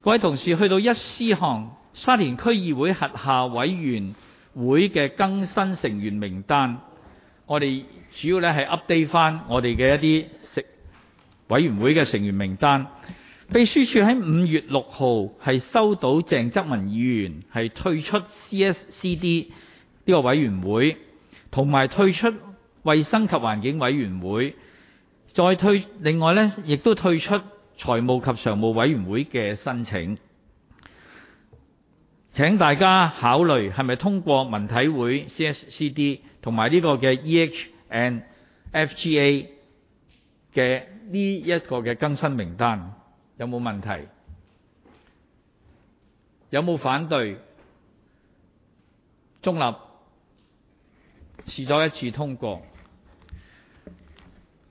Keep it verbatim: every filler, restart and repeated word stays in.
各位同事，去到一 C 項，沙田區議會轄下委員會嘅更新成員名單，我哋主要咧係 update 翻我哋嘅一啲食委員會嘅成員名單。秘書處喺五月六號係收到鄭則文議員係退出 C S C D 呢個委員會，同埋退出衛生及環境委員會，再退另外咧亦都退出財務及常務委員會嘅申請。請大家考慮係咪通過文體會 C S C D 同埋呢個嘅 E H and F G A 嘅呢一個嘅更新名單，有冇問題？有冇反對？中立視咗一致通過。